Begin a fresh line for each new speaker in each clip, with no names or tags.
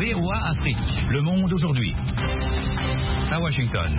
VOA Afrique, le monde aujourd'hui. À Washington.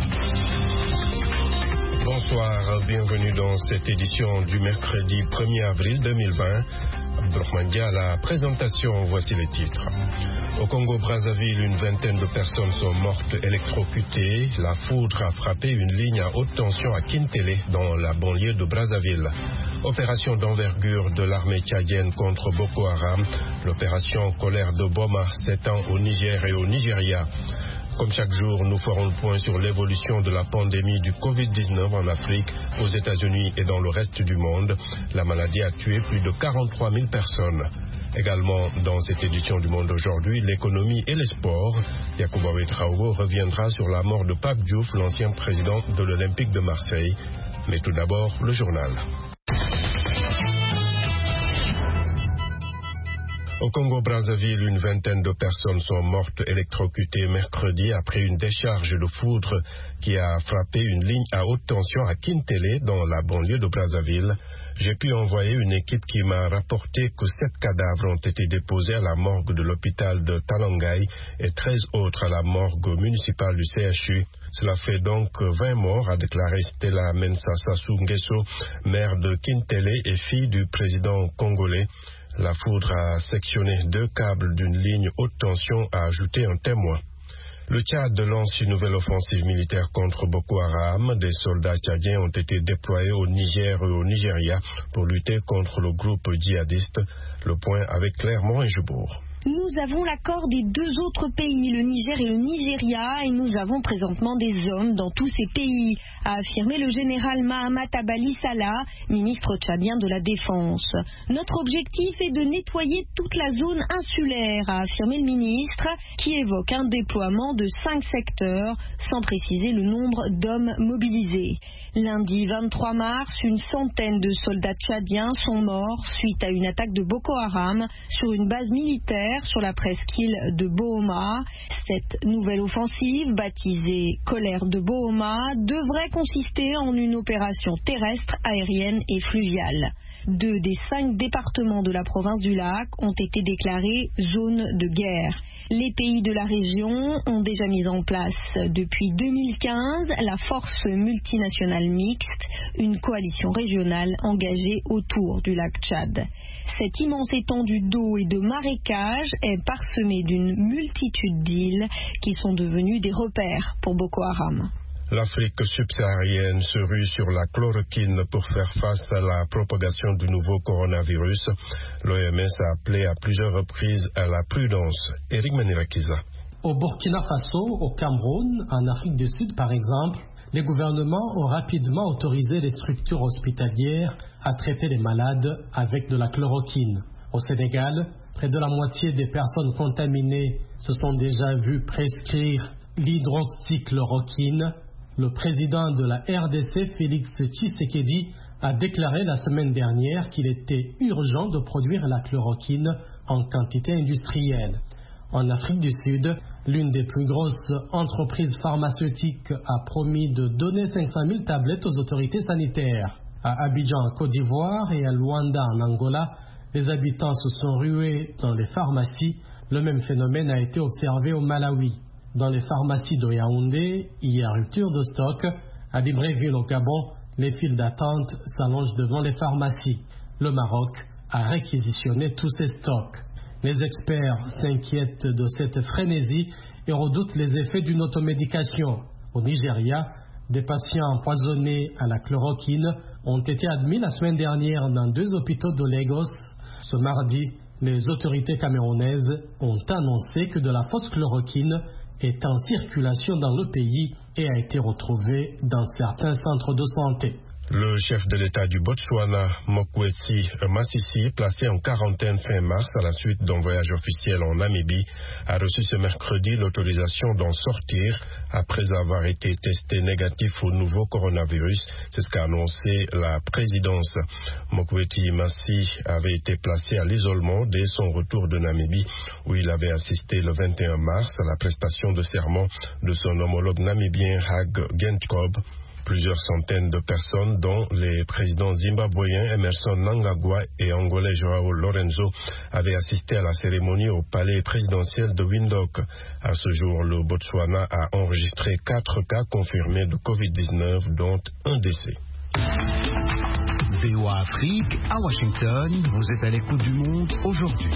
Bonsoir, bienvenue dans cette édition du mercredi 1er avril 2020. Abdourahmane Dia à la présentation, voici les titres. Au Congo-Brazzaville, une vingtaine de personnes sont mortes électrocutées. La foudre a frappé une ligne à haute tension à Kintele, dans la banlieue de Brazzaville. Opération d'envergure de l'armée tchadienne contre Boko Haram. L'opération Colère de Boma s'étend au Niger et au Nigeria. Comme chaque jour, nous ferons le point sur l'évolution de la pandémie du Covid-19 en Afrique, aux États-Unis et dans le reste du monde. La maladie a tué plus de 43 000 personnes. Également, dans cette édition du Monde aujourd'hui, l'économie et les sports. Yacouba Ouedraogo reviendra sur la mort de Pape Diouf, l'ancien président de l'Olympique de Marseille. Mais tout d'abord, le journal. Au Congo-Brazzaville, une vingtaine de personnes sont mortes électrocutées mercredi après une décharge de foudre qui a frappé une ligne à haute tension à Kintele, dans la banlieue de Brazzaville. J'ai pu envoyer une équipe qui m'a rapporté que 7 cadavres ont été déposés à la morgue de l'hôpital de Talangai et 13 autres à la morgue municipale du CHU. Cela fait donc 20 morts, a déclaré Stella Mensa Sassou Nguesso, maire de Kintele et fille du président congolais. La foudre a sectionné 2 câbles d'une ligne haute tension, a ajouté un témoin. Le Tchad lance une nouvelle offensive militaire contre Boko Haram. Des soldats tchadiens ont été déployés au Niger et au Nigeria pour lutter contre le groupe djihadiste. Le point avec Claire Morin-Jebourg.
Nous avons l'accord des 2 autres pays, le Niger et le Nigeria, et nous avons présentement des hommes dans tous ces pays, a affirmé le général Mahamat Abali Salah, ministre tchadien de la Défense. Notre objectif est de nettoyer toute la zone insulaire, a affirmé le ministre, qui évoque un déploiement de 5 secteurs, sans préciser le nombre d'hommes mobilisés. Lundi 23 mars, une centaine de soldats tchadiens sont morts suite à une attaque de Boko Haram sur une base militaire sur la presqu'île de Bohoma. Cette nouvelle offensive, baptisée Colère de Bohoma, devrait consister en une opération terrestre, aérienne et fluviale. 2 des 5 départements de la province du Lac ont été déclarés zone de guerre. Les pays de la région ont déjà mis en place depuis 2015 la force multinationale mixte, une coalition régionale engagée autour du lac Tchad. Cette immense étendue d'eau et de marécages est parsemée d'une multitude d'îles qui sont devenues des repères pour Boko Haram.
L'Afrique subsaharienne se rue sur la chloroquine pour faire face à la propagation du nouveau coronavirus. L'OMS a appelé à plusieurs reprises à la prudence. Eric Manirakiza.
Au Burkina Faso, au Cameroun, en Afrique du Sud par exemple, les gouvernements ont rapidement autorisé les structures hospitalières à traiter les malades avec de la chloroquine. Au Sénégal, près de la moitié des personnes contaminées se sont déjà vues prescrire l'hydroxychloroquine. Le président de la RDC, Félix Tshisekedi, a déclaré la semaine dernière qu'il était urgent de produire la chloroquine en quantité industrielle. En Afrique du Sud, l'une des plus grosses entreprises pharmaceutiques a promis de donner 500 000 tablettes aux autorités sanitaires. À Abidjan, en Côte d'Ivoire, et à Luanda, en Angola, les habitants se sont rués dans les pharmacies. Le même phénomène a été observé au Malawi. Dans les pharmacies de Yaoundé, il y a rupture de stock. À Libreville, au Gabon, les files d'attente s'allongent devant les pharmacies. Le Maroc a réquisitionné tous ses stocks. Les experts s'inquiètent de cette frénésie et redoutent les effets d'une automédication. Au Nigeria, des patients empoisonnés à la chloroquine ont été admis la semaine dernière dans 2 hôpitaux de Lagos. Ce mardi, les autorités camerounaises ont annoncé que de la fausse chloroquine est en circulation dans le pays et a été retrouvée dans certains centres de santé.
Le chef de l'État du Botswana, Mokwetsi Masisi, placé en quarantaine fin mars à la suite d'un voyage officiel en Namibie, a reçu ce mercredi l'autorisation d'en sortir après avoir été testé négatif au nouveau coronavirus. C'est ce qu'a annoncé la présidence. Mokwetsi Masisi avait été placé à l'isolement dès son retour de Namibie, où il avait assisté le 21 mars à la prestation de serment de son homologue namibien Hage Geingob. Plusieurs centaines de personnes, dont les présidents zimbabwéens Emerson Mnangagwa et angolais João Lorenzo, avaient assisté à la cérémonie au palais présidentiel de Windhoek. À ce jour, le Botswana a enregistré 4 cas confirmés de Covid-19, dont un décès.
VOA Afrique, à Washington, vous êtes à l'écoute du monde aujourd'hui.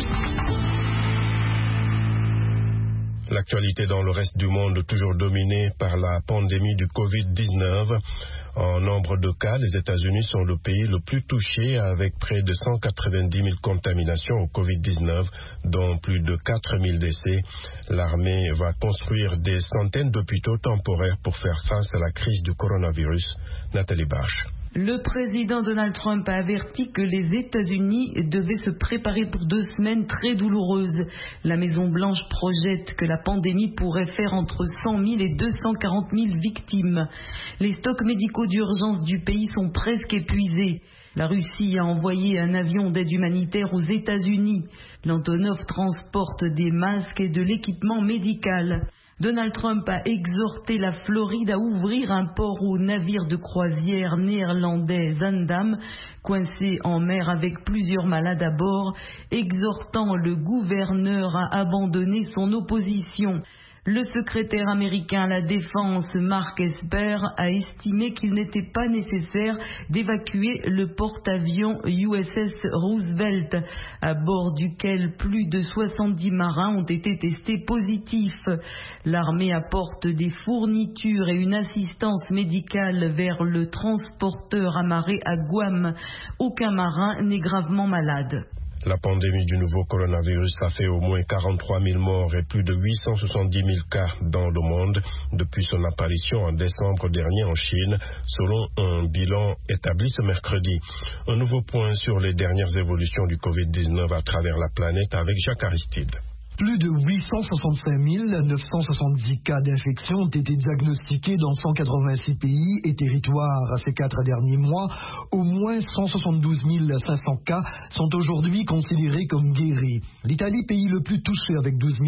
L'actualité dans le reste du monde toujours dominée par la pandémie du Covid-19. En nombre de cas, les États-Unis sont le pays le plus touché avec près de 190 000 contaminations au Covid-19, dont plus de 4 000 décès. L'armée va construire des centaines d'hôpitaux temporaires pour faire face à la crise du coronavirus. Nathalie Barche.
Le président Donald Trump a averti que les États-Unis devaient se préparer pour 2 semaines très douloureuses. La Maison-Blanche projette que la pandémie pourrait faire entre 100 000 et 240 000 victimes. Les stocks médicaux d'urgence du pays sont presque épuisés. La Russie a envoyé un avion d'aide humanitaire aux États-Unis. L'Antonov transporte des masques et de l'équipement médical. Donald Trump a exhorté la Floride à ouvrir un port aux navires de croisière néerlandais Zaandam, coincé en mer avec plusieurs malades à bord, exhortant le gouverneur à abandonner son opposition. Le secrétaire américain à la Défense, Mark Esper, a estimé qu'il n'était pas nécessaire d'évacuer le porte-avions USS Roosevelt, à bord duquel plus de 70 marins ont été testés positifs. L'armée apporte des fournitures et une assistance médicale vers le transporteur amarré à Guam. Aucun marin n'est gravement malade.
La pandémie du nouveau coronavirus a fait au moins 43 000 morts et plus de 870 000 cas dans le monde depuis son apparition en décembre dernier en Chine, selon un bilan établi ce mercredi. Un nouveau point sur les dernières évolutions du Covid-19 à travers la planète avec Jacques Aristide.
Plus de 865 970 cas d'infection ont été diagnostiqués dans 186 pays et territoires ces 4 derniers mois. Au moins 172 500 cas sont aujourd'hui considérés comme guéris. L'Italie, pays le plus touché avec 12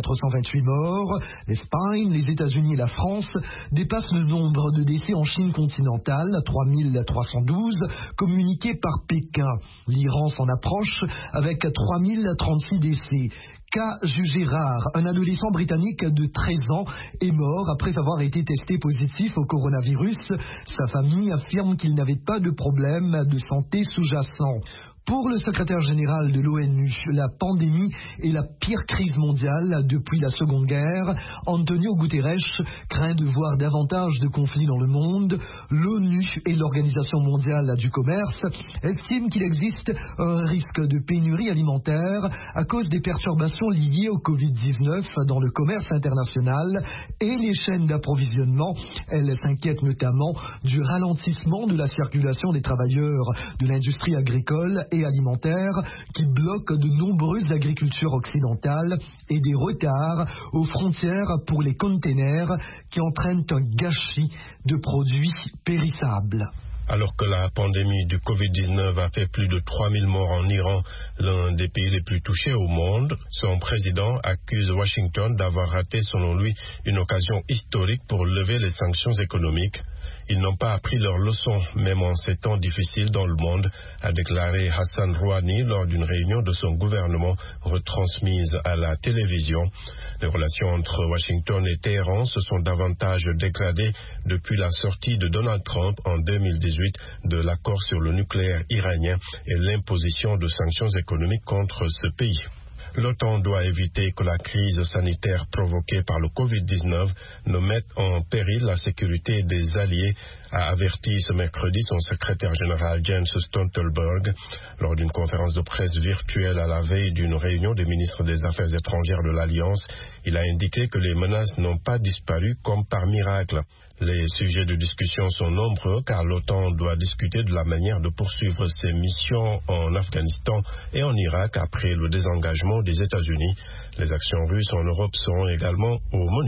428 morts. L'Espagne, les États-Unis et la France dépassent le nombre de décès en Chine continentale, 3 312, communiqué par Pékin. L'Iran s'en approche avec 3 036 décès. Cas jugé rare, un adolescent britannique de 13 ans est mort après avoir été testé positif au coronavirus. Sa famille affirme qu'il n'avait pas de problème de santé sous-jacent. Pour le secrétaire général de l'ONU, la pandémie est la pire crise mondiale depuis la Seconde Guerre. Antonio Guterres craint de voir davantage de conflits dans le monde. L'ONU et l'Organisation mondiale du commerce estiment qu'il existe un risque de pénurie alimentaire à cause des perturbations liées au Covid-19 dans le commerce international et les chaînes d'approvisionnement. Elle s'inquiète notamment du ralentissement de la circulation des travailleurs de l'industrie agricole et alimentaire qui bloquent de nombreuses agricultures occidentales et des retards aux frontières pour les containers qui entraînent un gâchis de produits périssables.
Alors que la pandémie du Covid-19 a fait plus de 3 000 morts en Iran, l'un des pays les plus touchés au monde, son président accuse Washington d'avoir raté, selon lui, une occasion historique pour lever les sanctions économiques. Ils n'ont pas appris leur leçon, même en ces temps difficiles dans le monde, a déclaré Hassan Rouhani lors d'une réunion de son gouvernement retransmise à la télévision. Les relations entre Washington et Téhéran se sont davantage dégradées depuis la sortie de Donald Trump en 2018 de l'accord sur le nucléaire iranien et l'imposition de sanctions économiques contre ce pays. L'OTAN doit éviter que la crise sanitaire provoquée par le Covid-19 ne mette en péril la sécurité des alliés, a averti ce mercredi son secrétaire général James Stoltenberg lors d'une conférence de presse virtuelle à la veille d'une réunion des ministres des Affaires étrangères de l'Alliance. Il a indiqué que les menaces n'ont pas disparu comme par miracle. Les sujets de discussion sont nombreux car l'OTAN doit discuter de la manière de poursuivre ses missions en Afghanistan et en Irak après le désengagement des États-Unis. Les actions russes en Europe seront également au menu.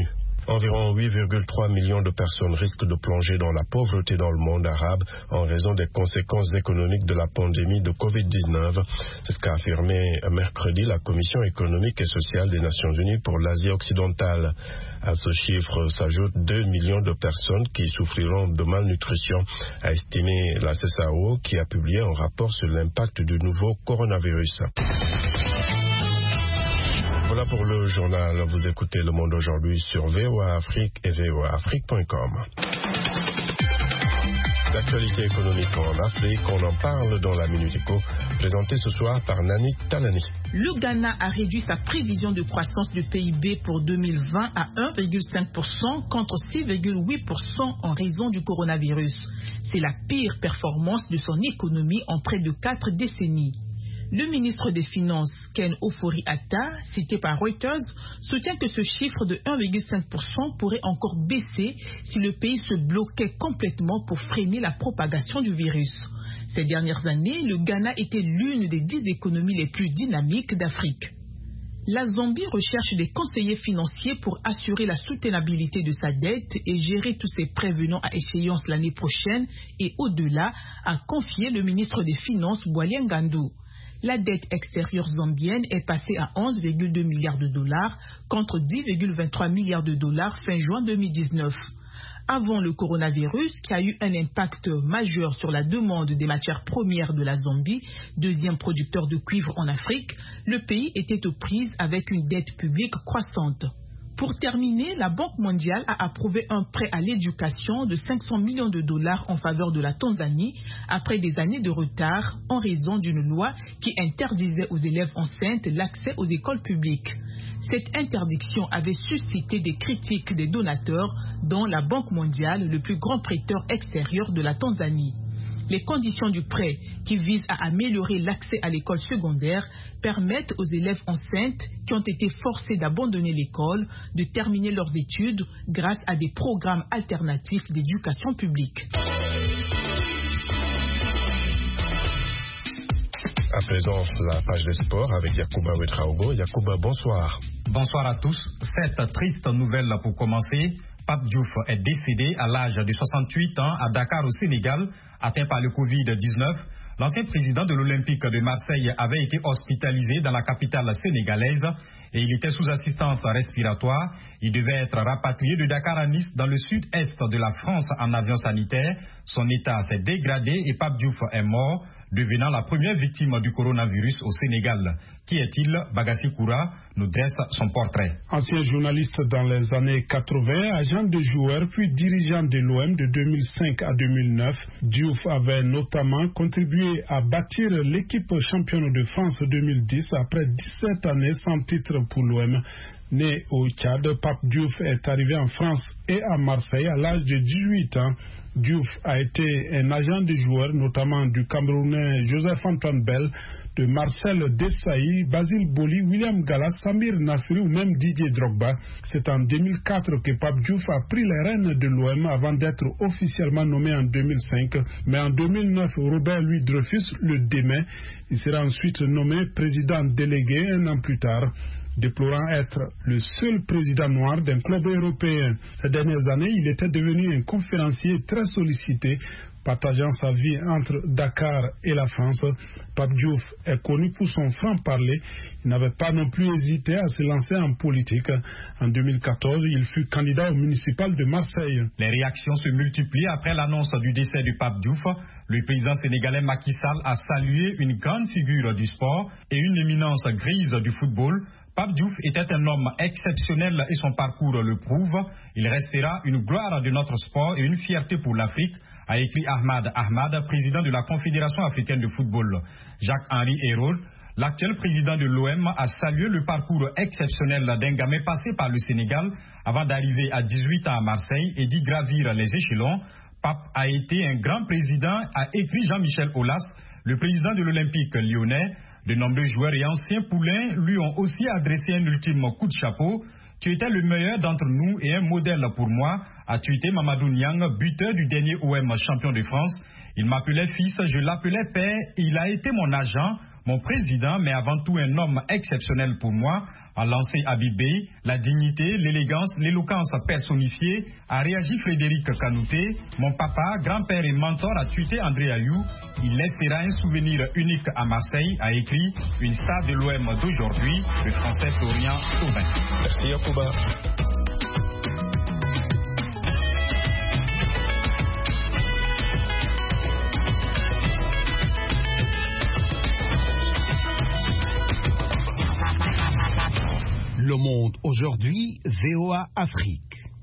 Environ 8,3 millions de personnes risquent de plonger dans la pauvreté dans le monde arabe en raison des conséquences économiques de la pandémie de Covid-19. C'est ce qu'a affirmé mercredi la Commission économique et sociale des Nations Unies pour l'Asie occidentale. À ce chiffre s'ajoutent 2 millions de personnes qui souffriront de malnutrition, a estimé la CSAO qui a publié un rapport sur l'impact du nouveau coronavirus. Voilà pour le journal. Vous écoutez Le Monde aujourd'hui sur VOA Afrique et voaafrique.com. L'actualité économique en Afrique, on en parle dans la Minute Éco, présentée ce soir par Nani Talani.
Le Ghana a réduit sa prévision de croissance du PIB pour 2020 à 1,5% contre 6,8% en raison du coronavirus. C'est la pire performance de son économie en près de 4 décennies. Le ministre des Finances, Ken Ofori-Atta, cité par Reuters, soutient que ce chiffre de 1,5% pourrait encore baisser si le pays se bloquait complètement pour freiner la propagation du virus. Ces dernières années, le Ghana était l'une des 10 économies les plus dynamiques d'Afrique. La Zambie recherche des conseillers financiers pour assurer la soutenabilité de sa dette et gérer tous ses prêts venant à échéance l'année prochaine et au-delà, a confié le ministre des Finances, Boalien Gandou. La dette extérieure zambienne est passée à 11,2 milliards de dollars contre 10,23 milliards de dollars fin juin 2019. Avant le coronavirus, qui a eu un impact majeur sur la demande des matières premières de la Zambie, deuxième producteur de cuivre en Afrique, le pays était aux prises avec une dette publique croissante. Pour terminer, la Banque mondiale a approuvé un prêt à l'éducation de 500 millions de dollars en faveur de la Tanzanie après des années de retard en raison d'une loi qui interdisait aux élèves enceintes l'accès aux écoles publiques. Cette interdiction avait suscité des critiques des donateurs, dont la Banque mondiale, le plus grand prêteur extérieur de la Tanzanie. Les conditions du prêt, qui visent à améliorer l'accès à l'école secondaire, permettent aux élèves enceintes qui ont été forcés d'abandonner l'école de terminer leurs études grâce à des programmes alternatifs d'éducation publique.
À présent, la page des sports avec Yacouba Ouedraogo. Yacouba, bonsoir.
Bonsoir à tous. Cette triste nouvelle pour commencer. Pape Diouf est décédé à l'âge de 68 ans à Dakar au Sénégal, atteint par le Covid-19. L'ancien président de l'Olympique de Marseille avait été hospitalisé dans la capitale sénégalaise et il était sous assistance respiratoire. Il devait être rapatrié de Dakar à Nice dans le sud-est de la France en avion sanitaire. Son état s'est dégradé et Pape Diouf est mort, devenant la première victime du coronavirus au Sénégal. Qui est-il? Bagassi Koura nous dresse son portrait.
Ancien journaliste dans les années 80, agent de joueur puis dirigeant de l'OM de 2005 à 2009, Diouf avait notamment contribué à bâtir l'équipe championne de France 2010 après 17 années sans titre pour l'OM. Né au Tchad, Pape Diouf est arrivé en France et à Marseille à l'âge de 18 ans. Diouf a été un agent de joueurs, notamment du Camerounais Joseph-Antoine Bell, de Marcel Desailly, Basile Boli, William Gallas, Samir Nasri ou même Didier Drogba. C'est en 2004 que Pape Diouf a pris les rênes de l'OM avant d'être officiellement nommé en 2005. Mais en 2009, Robert Louis Dreyfus le démet. Il sera ensuite nommé président délégué un an plus tard, déplorant être le seul président noir d'un club européen. Ces dernières années, il était devenu un conférencier très sollicité, partageant sa vie entre Dakar et la France. Pape Diouf est connu pour son franc-parler. Il n'avait pas non plus hésité à se lancer en politique. En 2014, il fut candidat au municipal de Marseille.
Les réactions se multiplient après l'annonce du décès du Pape Diouf. Le président sénégalais Macky Sall a salué une grande figure du sport et une éminence grise du football. Pape Diouf était un homme exceptionnel et son parcours le prouve. Il restera une gloire de notre sport et une fierté pour l'Afrique, a écrit Ahmad, président de la Confédération africaine de football. Jacques-Henri Hérault, l'actuel président de l'OM, a salué le parcours exceptionnel d'un gamin passé par le Sénégal avant d'arriver à 18 ans à Marseille et d'y gravir les échelons. Pape a été un grand président, a écrit Jean-Michel Aulas, le président de l'Olympique lyonnais. De nombreux joueurs et anciens poulains lui ont aussi adressé un ultime coup de chapeau. Tu étais le meilleur d'entre nous et un modèle pour moi, a tweeté Mamadou Niang, buteur du dernier OM champion de France. Il m'appelait fils, je l'appelais père, il a été mon agent, mon président, mais avant tout un homme exceptionnel pour moi, A lancé Habib Beye, la dignité, l'élégance, l'éloquence personnifiée, a réagi Frédéric Kanouté. Mon papa, grand-père et mentor a tweeté André Ayou. Il laissera un souvenir unique à Marseille, a écrit une star de l'OM d'aujourd'hui, le français Florian Thauvin.
Merci Yacouba.
Le Monde aujourd'hui, VOA Afrique.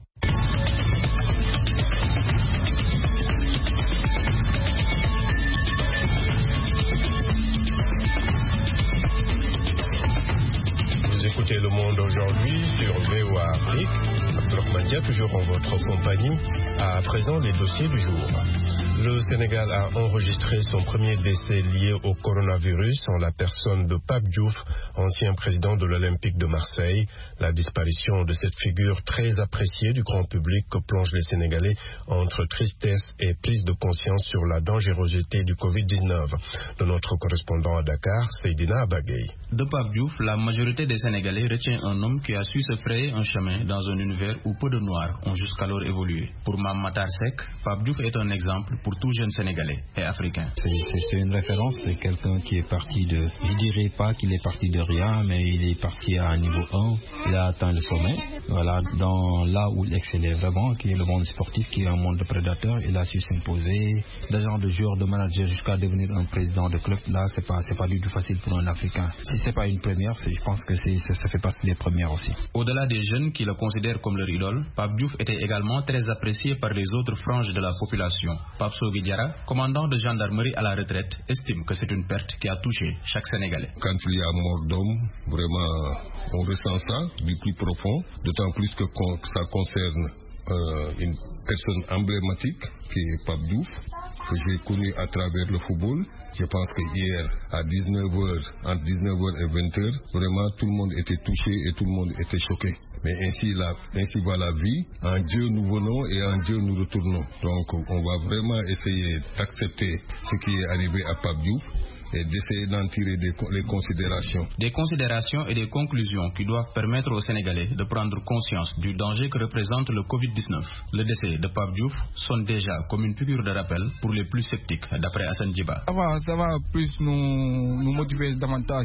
Vous écoutez Le Monde aujourd'hui sur VOA Afrique. Abdelrahman Dia, toujours en votre compagnie. À présent, les dossiers du jour. Le Sénégal a enregistré son premier décès lié au coronavirus en la personne de Pape Diouf, ancien président de l'Olympique de Marseille. La disparition de cette figure très appréciée du grand public plonge les Sénégalais entre tristesse et prise de conscience sur la dangerosité du Covid-19. De notre correspondant à Dakar, Seydina Abagay.
De Pape Diouf, la majorité des Sénégalais retient un homme qui a su se frayer un chemin dans un univers où peu de Noirs ont jusqu'alors évolué. Pour Mame Matar Seck, Pape Diouf est un exemple pour tout jeune Sénégalais et Africain.
C'est une référence, c'est quelqu'un qui est parti de, je dirais pas qu'il est parti de rien, mais il est parti à un niveau 1, il a atteint le sommet, voilà, dans là où il excellait vraiment, qui est le monde sportif, qui est un monde de prédateurs, il a su s'imposer, d'agent de joueur, de manager, jusqu'à devenir un président de club, là c'est pas du tout facile pour un Africain. Si c'est pas une première, je pense que ça fait partie des premières aussi.
Au-delà des jeunes qui le considèrent comme leur idole, Pape Diouf était également très apprécié par les autres franges de la population. Pape Sogui Diarra, commandant de gendarmerie à la retraite, estime que c'est une perte qui a touché chaque Sénégalais.
Quand il y a mort d'homme, vraiment, on ressent ça du plus profond, d'autant plus que ça concerne une personne emblématique qui est Pape Diouf, que j'ai connu à travers le football. Je pense que hier, à 19h, entre 19h et 20h, vraiment tout le monde était touché et tout le monde était choqué. Mais ainsi va la vie. En Dieu nous venons et en Dieu nous retournons. Donc on va vraiment essayer d'accepter ce qui est arrivé à Pape Diouf et d'essayer d'en tirer les considérations.
Des considérations et des conclusions qui doivent permettre aux Sénégalais de prendre conscience du danger que représente le Covid-19. Le décès de Pape Diouf sonne déjà comme une piqûre de rappel pour les plus sceptiques, d'après Hassan Djiba.
Ça va plus nous motiver davantage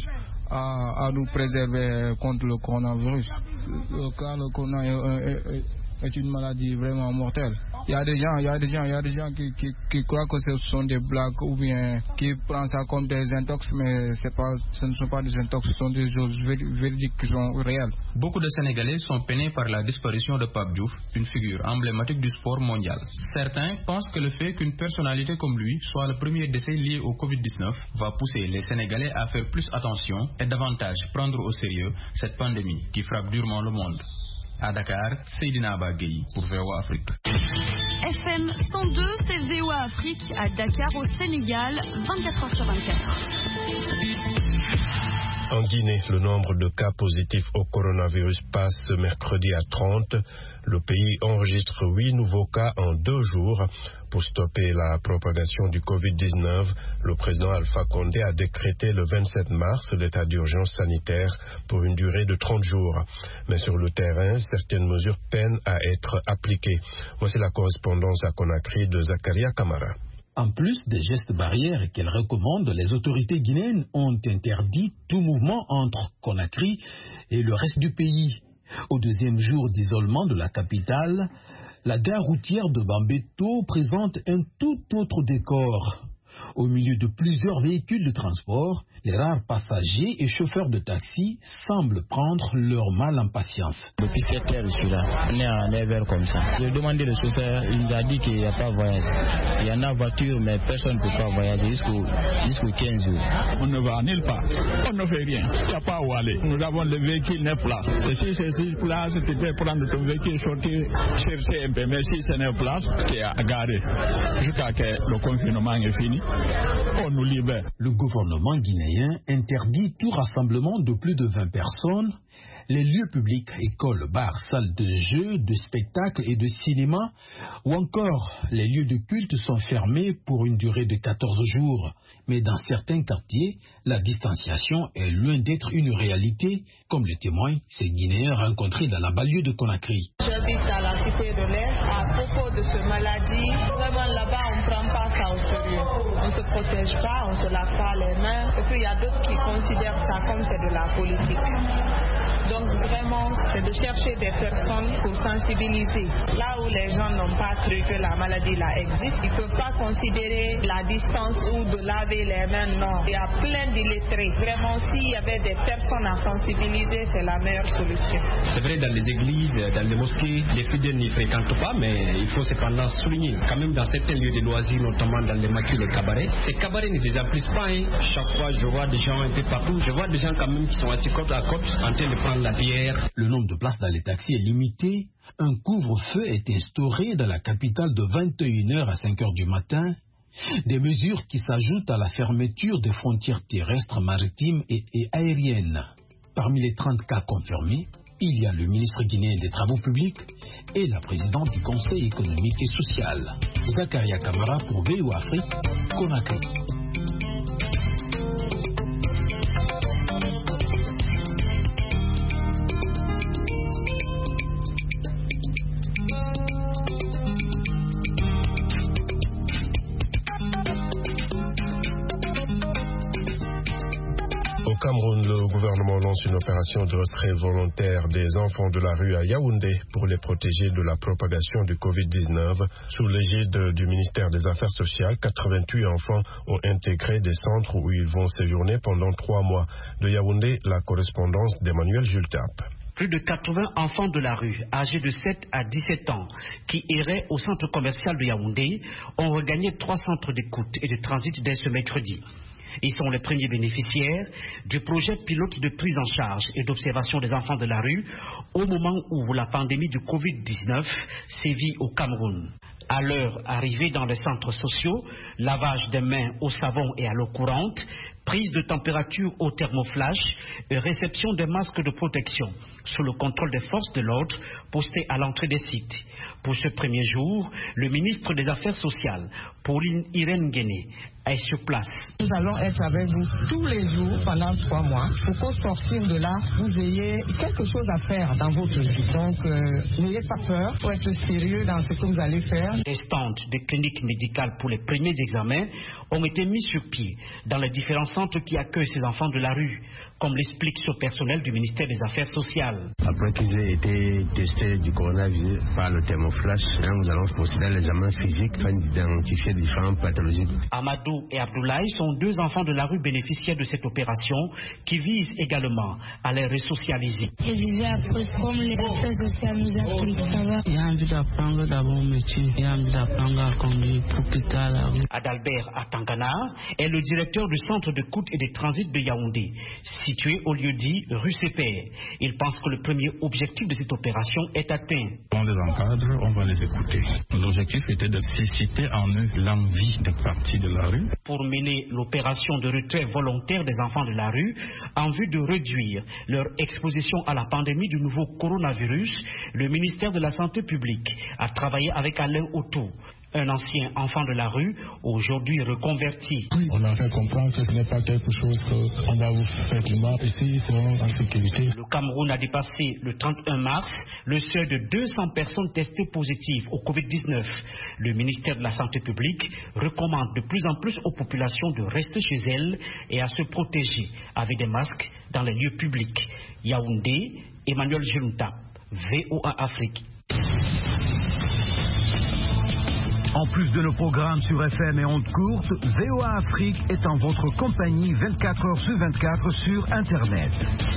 à nous préserver contre le coronavirus. Car le coronavirus est une maladie vraiment mortelle. Il y a des gens qui croient que ce sont des blagues ou bien qui prennent ça comme des intox, mais ce ne sont pas des intox, ce sont des choses véridiques qui sont réelles.
Beaucoup de Sénégalais sont peinés par la disparition de Pape Diouf, une figure emblématique du sport mondial. Certains pensent que le fait qu'une personnalité comme lui soit le premier décès lié au Covid-19 va pousser les Sénégalais à faire plus attention et davantage prendre au sérieux cette pandémie qui frappe durement le monde. À Dakar, Seydina Abagay pour VOA Afrique.
FM 102, c'est VOA Afrique à Dakar au Sénégal, 24h sur 24.
En Guinée, le nombre de cas positifs au coronavirus passe ce mercredi à 30. Le pays enregistre 8 nouveaux cas en 2 jours. Pour stopper la propagation du Covid-19, le président Alpha Condé a décrété le 27 mars l'état d'urgence sanitaire pour une durée de 30 jours. Mais sur le terrain, certaines mesures peinent à être appliquées. Voici la correspondance à Conakry de Zakaria Kamara.
En plus des gestes barrières qu'elle recommande, les autorités guinéennes ont interdit tout mouvement entre Conakry et le reste du pays. Au deuxième jour d'isolement de la capitale, la gare routière de Bambeto présente un tout autre décor. Au milieu de plusieurs véhicules de transport, les rares passagers et chauffeurs de taxi semblent prendre leur mal en patience.
Depuis 7 heures, je suis là. On est à 9 heures comme ça. J'ai demandé au chauffeur, il nous a dit qu'il n'y a pas de voyage. Il y en a voiture, mais personne ne peut pas voyager jusqu'au 15 jours.
On ne va nulle part. On ne fait rien. Il n'y a pas où aller. Nous avons le véhicule 9 places. Si c'est 6 places, tu peux prendre ton véhicule, sortir, chercher un peu. Mais si c'est 9 places, tu es à garer. Jusqu'à ce que le confinement est fini, on nous libère.
Le gouvernement guinéen interdit tout rassemblement de plus de 20 personnes, Les lieux publics, écoles, bars, salles de jeux, de spectacles et de cinéma, ou encore les lieux de culte sont fermés pour une durée de 14 jours. Mais dans certains quartiers, la distanciation est loin d'être une réalité, comme le témoignent ces Guinéens rencontrés dans la banlieue de Conakry.
J'habite à la cité de l'Est. À propos de cette maladie, vraiment là-bas, on ne prend pas ça au sérieux. On ne se protège pas, on ne se lave pas les mains. Et puis il y a d'autres qui considèrent ça comme c'est de la politique. Donc vraiment, c'est de chercher des personnes pour sensibiliser. Là où les gens n'ont pas cru que la maladie là existe, ils ne peuvent pas considérer la distance ou de laver les mains, non. Il y a plein d'illettrés. Vraiment, s'il y avait des personnes à sensibiliser, c'est la meilleure solution.
C'est vrai, dans les églises, dans les mosquées, les fidèles n'y fréquentent pas, mais il faut cependant souligner, quand même dans certains lieux de loisirs, notamment dans les maquis, les cabarets, ces cabarets ne désemplissent pas. Chaque fois, je vois des gens un peu partout, je vois des gens quand même qui sont assis côte à côte en train de prendre la bière.
Le nombre de places dans les taxis est limité. Un couvre-feu est instauré dans la capitale de 21h à 5h du matin. Des mesures qui s'ajoutent à la fermeture des frontières terrestres, maritimes et aériennes. Parmi les 30 cas confirmés, il y a le ministre guinéen des Travaux publics et la présidente du Conseil économique et social. Zakaria Kamara pour VOA Afrique, Conakry.
Au Cameroun, le gouvernement lance une opération de retrait volontaire des enfants de la rue à Yaoundé pour les protéger de la propagation du Covid-19. Sous l'égide du ministère des Affaires sociales, 88 enfants ont intégré des centres où ils vont séjourner pendant 3 mois. De Yaoundé, la correspondance d'Emmanuel Jultap.
Plus de 80 enfants de la rue, âgés de 7 à 17 ans, qui erraient au centre commercial de Yaoundé, ont regagné 3 centres d'écoute et de transit dès ce mercredi. Ils sont les premiers bénéficiaires du projet pilote de prise en charge et d'observation des enfants de la rue au moment où la pandémie du Covid-19 sévit au Cameroun. À leur arrivée dans les centres sociaux, lavage des mains au savon et à l'eau courante, prise de température au thermoflash et réception des masques de protection sous le contrôle des forces de l'ordre postées à l'entrée des sites. Pour ce premier jour, le ministre des Affaires sociales, Pauline Irène Guéné, est sur place.
Nous allons être avec vous tous les jours pendant 3 mois pour qu'au sortir de là, vous ayez quelque chose à faire dans votre vie. Donc, n'ayez pas peur, faut être sérieux dans ce que vous allez faire.
Des stands de cliniques médicales pour les premiers examens ont été mis sur pied dans les différents centres qui accueillent ces enfants de la rue, comme l'explique ce personnel du ministère des Affaires sociales.
Après qu'ils aient été testés du coronavirus par le thermoflash, nous allons procéder à l'examen physique afin d'identifier différentes pathologies.
Amadou et Abdoulaye sont 2 enfants de la rue bénéficiaires de cette opération qui vise également à les resocialiser.
Je vivais après comme les affaires sociales nous appliquent, ça va.
Il y a envie d'apprendre d'abord un métier, il y a envie d'apprendre à conduire pour plus tard la rue.
Adalbert Atangana est le directeur du centre d'écoute et de transit de Yaoundé, situé au lieu-dit rue Sépère. Il pense que le premier objectif de cette opération est atteint.
On les encadre, on va les écouter. L'objectif était de susciter en eux l'envie de partir de la rue.
Pour mener l'opération de retrait volontaire des enfants de la rue en vue de réduire leur exposition à la pandémie du nouveau coronavirus, le ministère de la Santé publique a travaillé avec Alain Otto, un ancien enfant de la rue, aujourd'hui reconverti.
On a fait comprendre que ce n'est pas quelque chose qu'on va vous faire du mal. Ici, ils seront en sécurité.
Le Cameroun a dépassé le 31 mars le seuil de 200 personnes testées positives au Covid-19. Le ministère de la Santé publique recommande de plus en plus aux populations de rester chez elles et à se protéger avec des masques dans les lieux publics. Yaoundé, Emmanuel Julunta, VOA Afrique.
En plus de nos programmes sur FM et ondes courtes, VOA Afrique est en votre compagnie 24 h sur 24 sur Internet.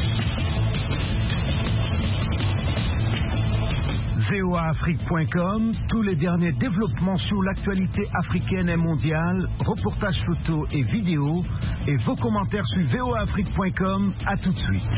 voaafrique.com, tous les derniers développements sur l'actualité africaine et mondiale, reportages photos et vidéos, et vos commentaires sur voaafrique.com. À tout de suite.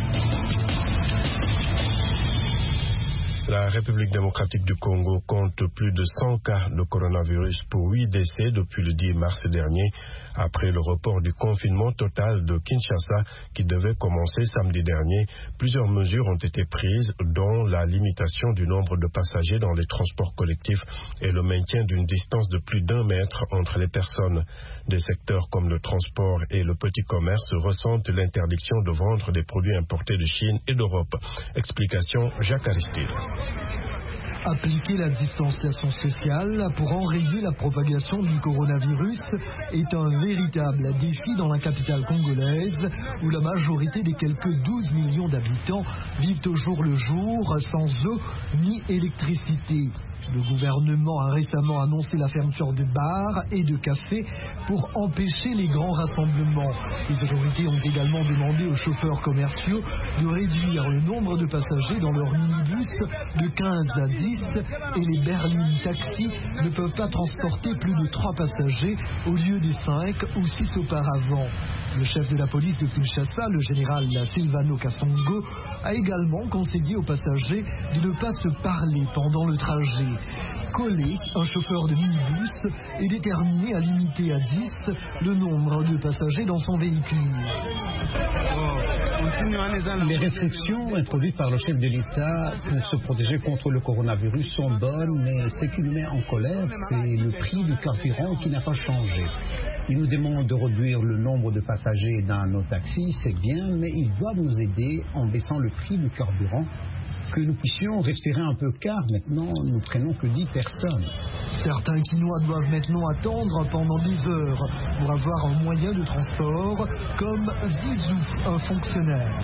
La République démocratique du Congo compte plus de 100 cas de coronavirus pour 8 décès depuis le 10 mars dernier, Après le report du confinement total de Kinshasa qui devait commencer samedi dernier, plusieurs mesures ont été prises, dont la limitation du nombre de passagers dans les transports collectifs et le maintien d'une distance de plus d'1 mètre entre les personnes. Des secteurs comme le transport et le petit commerce ressentent l'interdiction de vendre des produits importés de Chine et d'Europe. Explication Jacques Aristide.
Appliquer la distanciation sociale pour enrayer la propagation du coronavirus est un véritable défi dans la capitale congolaise où la majorité des quelques 12 millions d'habitants vivent au jour le jour sans eau ni électricité. Le gouvernement a récemment annoncé la fermeture de bars et de cafés pour empêcher les grands rassemblements. Les autorités ont également demandé aux chauffeurs commerciaux de réduire le nombre de passagers dans leurs minibus de 15 à 10 et les berlines taxis ne peuvent pas transporter plus de 3 passagers au lieu des 5 ou 6 auparavant. Le chef de la police de Kinshasa, le général Silvano Kasongo, a également conseillé aux passagers de ne pas se parler pendant le trajet. Collé, un chauffeur de minibus, est déterminé à limiter à 10 le nombre de passagers dans son véhicule.
Les restrictions introduites par le chef de l'État pour se protéger contre le coronavirus sont bonnes, mais ce qui nous met en colère, c'est le prix du carburant qui n'a pas changé. Il nous demande de réduire le nombre de passagers dans nos taxis, c'est bien, mais ils doivent nous aider en baissant le prix du carburant, que nous puissions respirer un peu, car maintenant nous prenons que 10 personnes.
Certains Quinois doivent maintenant attendre pendant des heures pour avoir un moyen de transport, comme Zizou, un fonctionnaire.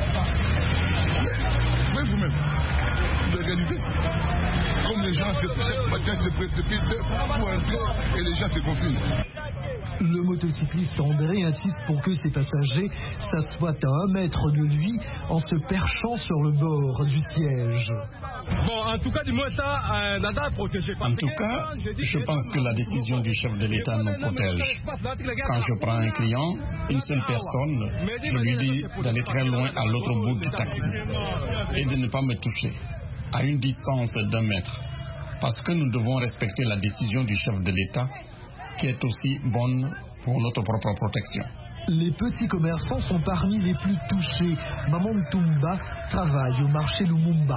Mais vous-même, vous organisez comme les gens se prêtent depuis 2 pour entrer et les gens se confinent.
Le motocycliste André insiste pour que ses passagers s'assoient à 1 mètre de lui en se perchant sur le bord du siège.
Bon, en tout cas, dis-moi ça, Nada est protégé.
En tout cas, je pense que la décision du chef de l'État nous protège. Quand je prends un client, une seule personne, je lui dis d'aller très loin à l'autre bout du taxi et de ne pas me toucher, à une distance d'1 mètre. Parce que nous devons respecter la décision du chef de l'État, qui est aussi bonne pour notre propre protection.
Les petits commerçants sont parmi les plus touchés. Maman Toumba travaille au marché Lumumba.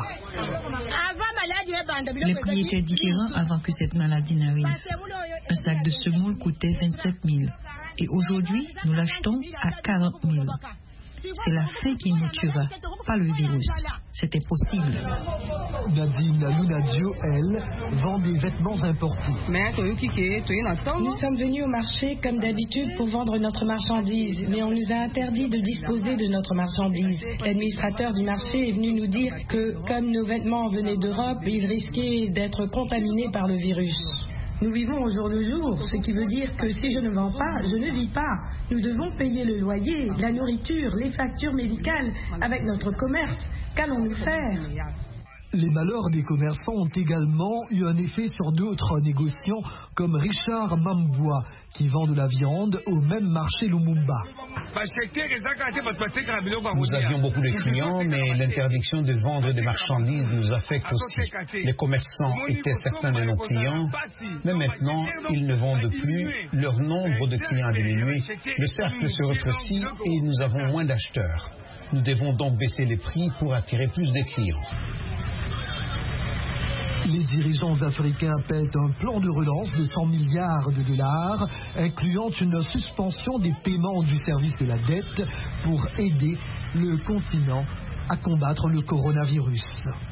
Les prix étaient différents avant que cette maladie n'arrive. Un sac de semoule coûtait 27 000 et aujourd'hui nous l'achetons à 40 000. C'est la faim qui nous tuera, pas le virus. C'était possible.
Nadine Lunadio, elle, vend des vêtements importés.
Nous sommes venus au marché comme d'habitude pour vendre notre marchandise, mais on nous a interdit de disposer de notre marchandise. L'administrateur du marché est venu nous dire que, comme nos vêtements venaient d'Europe, ils risquaient d'être contaminés par le virus. Nous vivons au jour le jour, ce qui veut dire que si je ne vends pas, je ne vis pas. Nous devons payer le loyer, la nourriture, les factures médicales avec notre commerce. Qu'allons-nous faire ?
Les malheurs des commerçants ont également eu un effet sur d'autres négociants comme Richard Mamboua qui vend de la viande au même marché Lumumba.
Nous avions beaucoup de clients, mais l'interdiction de vendre des marchandises nous affecte aussi. Les commerçants étaient certains de nos clients, mais maintenant ils ne vendent plus, leur nombre de clients a diminué, le cercle se rétrécit et nous avons moins d'acheteurs. Nous devons donc baisser les prix pour attirer plus de clients.
Les dirigeants africains appellent un plan de relance de 100 milliards de dollars, incluant une suspension des paiements du service de la dette pour aider le continent à combattre le coronavirus.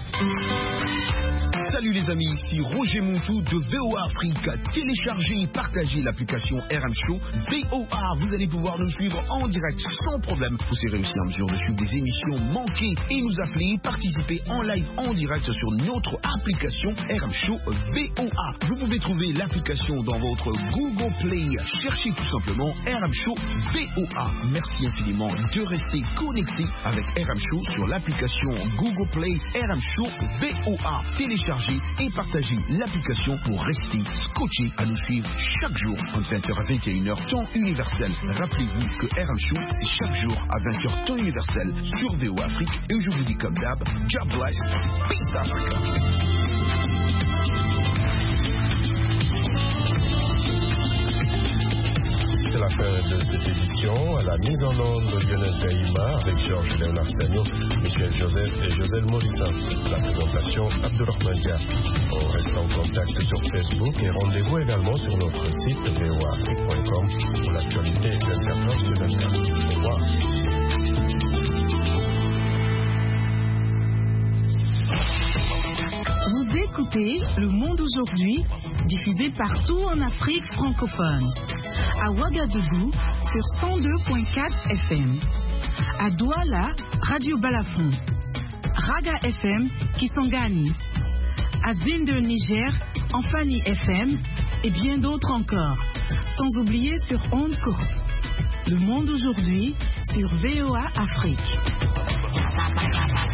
Salut les amis, ici Roger Montou de VOA Afrique. Téléchargez et partagez l'application RM Show VOA. Vous allez pouvoir nous suivre en direct sans problème. Vous serez aussi en mesure de suivre des émissions manquées et nous appeler, participer en live en direct sur notre application RM Show VOA. Vous pouvez trouver l'application dans votre Google Play. Cherchez tout simplement RM Show VOA. Merci infiniment de rester connecté avec RM Show sur l'application Google Play RM Show VOA. Téléchargez et partagez l'application pour rester scotché à nous suivre chaque jour entre 20h à 21h temps universel. Rappelez-vous que RM Show c'est chaque jour à 20h temps universel sur VOA Afrique et je vous dis comme d'hab, God bless, peace Africa.
C'est la fin de cette édition. À la mise en onde de Lionel Gaïma avec Georges Léonard Sagno, Michel Joseph et Joselle Morissin. La présentation Abdurrahman Dia. On reste en contact sur Facebook et rendez-vous également sur notre site voafrique.com pour l'actualité 24h/24. Au revoir.
Vous écoutez Le Monde aujourd'hui, diffusé partout en Afrique francophone. À Ouagadougou sur 102.4 FM. À Douala, Radio Balafon. Raga FM, Kisangani. À Zinder, Niger, Enfani FM et bien d'autres encore. Sans oublier sur Onde Courte. Le Monde aujourd'hui sur VOA Afrique.